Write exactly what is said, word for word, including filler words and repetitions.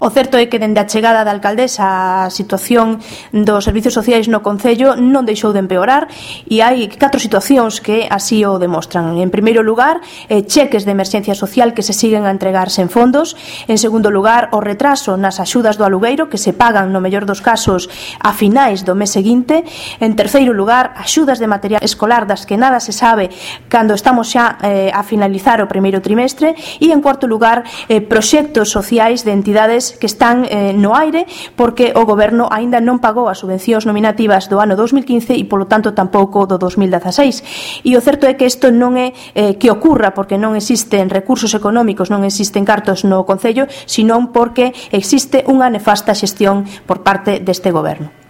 O certo é que dende a chegada da alcaldesa a situación dos servizos sociais no Concello non deixou de empeorar e hai catro situacións que así o demostran. En primeiro lugar, eh, cheques de emerxencia social que se siguen a entregar sen fondos. En segundo lugar, o retraso nas axudas do alugueiro que se pagan no mellor dos casos a finais do mes seguinte. En terceiro lugar, axudas de material escolar das que nada se sabe cando estamos xa eh, a finalizar o primeiro trimestre. E en cuarto lugar, eh, proxectos sociais de entidades que están eh, no aire porque o Goberno aínda non pagou as subvencións nominativas do ano dos mil quince e, polo tanto, tampouco do dos mil dezaseis. E o certo é que isto non é eh, que ocurra porque non existen recursos económicos, non existen cartos no Concello, senón porque existe unha nefasta xestión por parte deste Goberno.